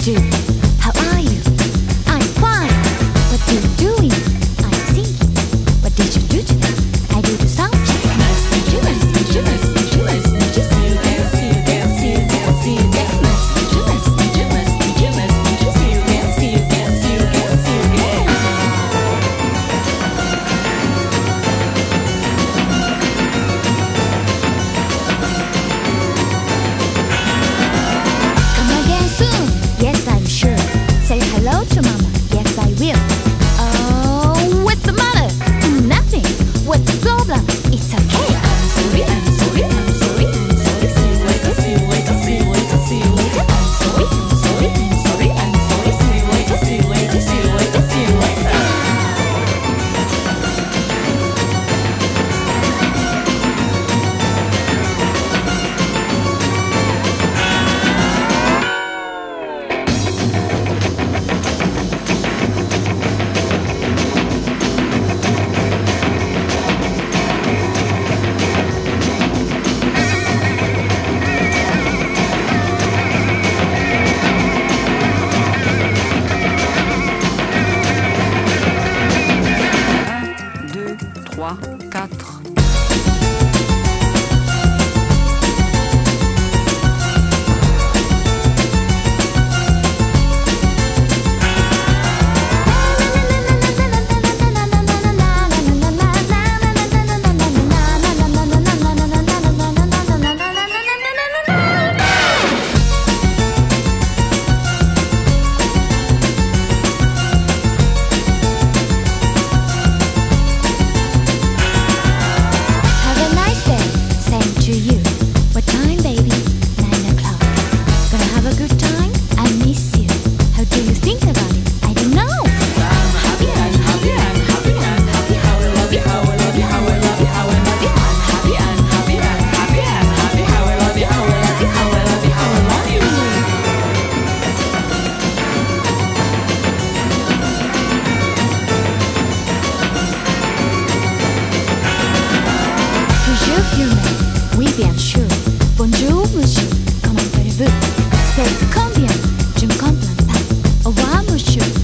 do? How are you? I'm fine. What you doing? I'm thinking. What did you do today? I did a sound check. Nice to meet you, nice to meet you, nice to meet you, nice to meet you. See you again, see you again, see you again, see you again. Nice to meet you, nice to meet you, nice to meet you, nice to meet you. See you again, see you again, see you again, see you again. Come again soon. Yes, I'm sure. Say hello to Mama. Yes, I will. Oh, what's the matter? Nothing. What's the problem? It's okay. I'm sorry. I'm sorry. I'm sorry. I'm sorry. See you later. See you later. See you later. See you later. I'm sorry. I'm sorry. I'm sorry. I'm sorry. See you later. See you later. See you later. See you later. Un, deux, trois, quatre. Have a nice day. Same to you. What time, baby? 9 o'clock. Gonna have a good time? I miss you. How do you think about it? I don't know. I'm happy, I'm happy, I'm happy, I'm happy. How I love you, how I love you, how I love you, how I love you. I'm happy, I'm happy, I'm happy, I'm happy. How I love you, how I love you, how I love you, how I love you. Toujours filmé, oui bien sûr. Bonjour monsieur, comment allez-vous? C'est combien? Je ne comprends pas. Au revoir monsieur.